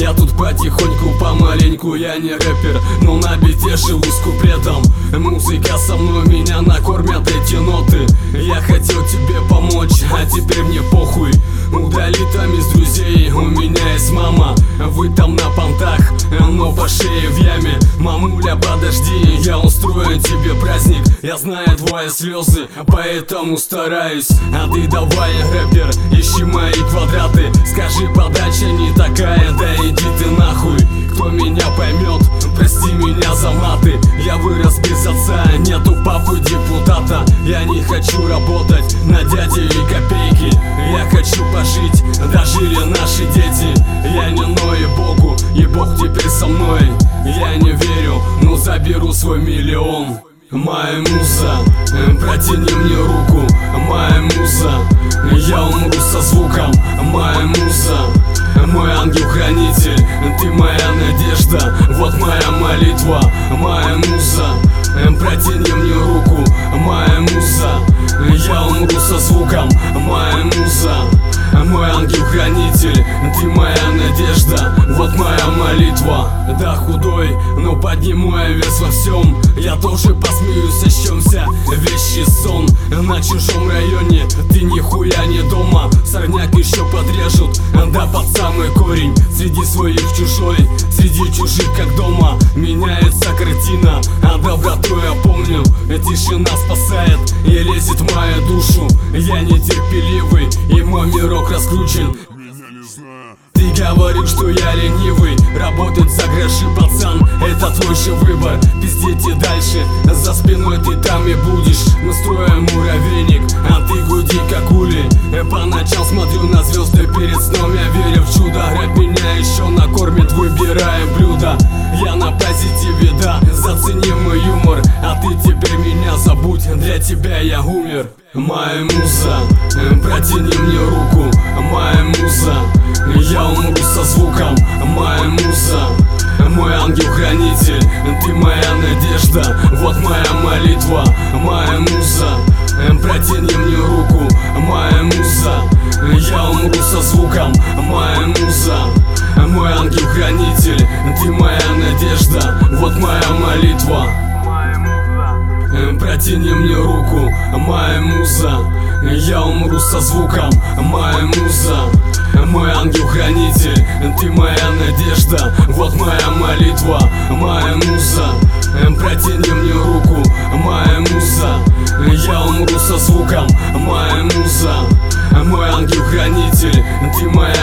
Я тут потихоньку, помаленьку, я не рэпер, но на бите живу с куплетом. Музыка со мной, меня накормят эти ноты. Я хотел тебе помочь, а теперь мне похуй. Удали там из друзей, у меня есть мама. Вы там на понтах, но по шее в яме. Мамуля, подожди, я устрою тебе праздник. Я знаю твои слезы, поэтому стараюсь. А ты давай, рэпер, ищи мои квадраты. Скажи, подача не такая, да иди ты нахуй. Кто меня поймет, прости меня за маты. Я вырос без отца, нету папы депутата. Я не хочу работать на дяде и копейки. Я хочу пожить, дожили наши дети. Я не ною Богу, и Бог теперь со мной. Я не верю, но заберу свой миллион. Моя муза, протяни мне руку. Моя муза, я умру со звуком. Моя муза, мой ангел-хранитель, ты моя надежда, вот моя молитва. Моя муза, протяни мне руку. Моя муза, я умру со звуком. Моя муза, мой ангел-хранитель, ты моя надежда, вот моя молитва. Да, худой, но подниму я вес во всем. Я тоже посмеюсь, о чёмся вещий сон. На чужом районе ты нихуя не дома. Сорняк еще подрежут, да под самый корень. Среди своих чужой, среди чужих как дома. Меняется картина, а доброту я помню. Тишина спасает и лезет в мою душу. Я нетерпеливый, и мой мирок раскручен. Ты говорил, что я ленивый, работать за гроши, пацан, это твой же выбор. Пиздеть и дальше, за спиной ты там и будешь. Мы строим муравейник, а ты гуди как ули. По ночам смотрю на звезды перед сном, я верю в чудо. Рэп меня еще накормит, выбираем блюдо. Я на позитиве, да, зацени мой юмор. А ты теперь меня забудь, для тебя я умер. Моя муза, протяни мне руку. Моя муза, я умру со звуком. Моя муза, мой ангел-хранитель, ты моя надежда, вот моя молитва. Моя муза, протяни мне руку. Моя муза, я умру со звуком. Моя муза, мой ангел-хранитель, ты моя надежда, вот моя молитва. Протяни мне руку. Моя муза, я умру со звуком. Моя муза, мой ангел-хранитель, ты моя надежда, вот моя молитва. Моя муза, протяни мне руку. Моя муза, я умру со звуком. Моя муза, мой ангел-хранитель, ты моя